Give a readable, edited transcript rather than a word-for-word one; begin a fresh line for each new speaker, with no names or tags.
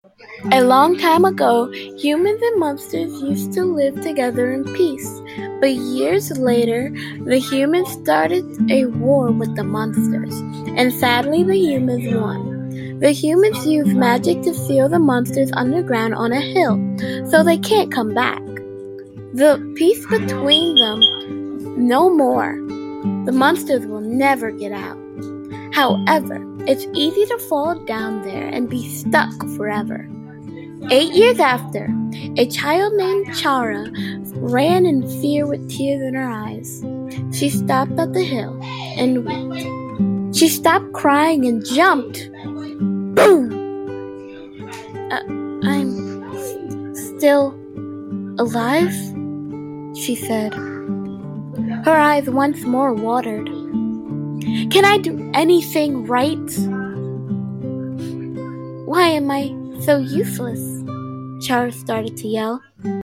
A long time ago, humans and monsters used to live together in peace. But years later, the humans started a war with the monsters, and sadly the humans won. The humans used magic to seal the monsters underground on a hill, so they can't come back. The peace between them, no more. The monsters will never get out. However, it's easy to fall down there and be stuck forever. 8 years after, a child named Chara ran in fear with tears in her eyes. She stopped at the hill and wept. She stopped crying and jumped. Boom! I'm still alive, she said. Her eyes once more watered. Can I do anything right? Why am I so useless? Chara started to yell.